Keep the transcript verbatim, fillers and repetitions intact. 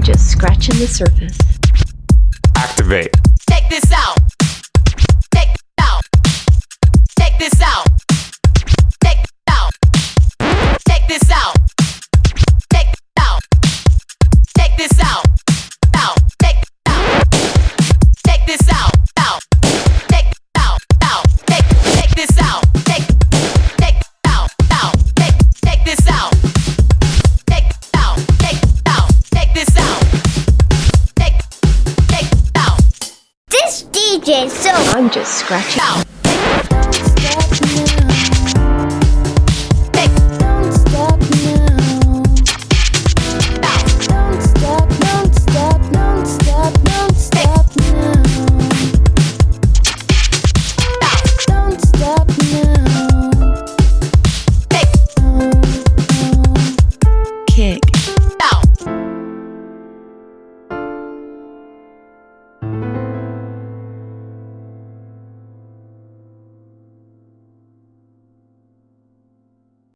just scratching the surface. Activate. Check this out. Check this out. Check this out. Check this out. Check this out. Check this out. Check this out. Out. Check this out. Check this out. Out. Check this out. Out. Check check this out. Check check this out. Out. Check check this out. Check this out. Check out. Check this out. Check check out. This D J so I'm just scratching. Out.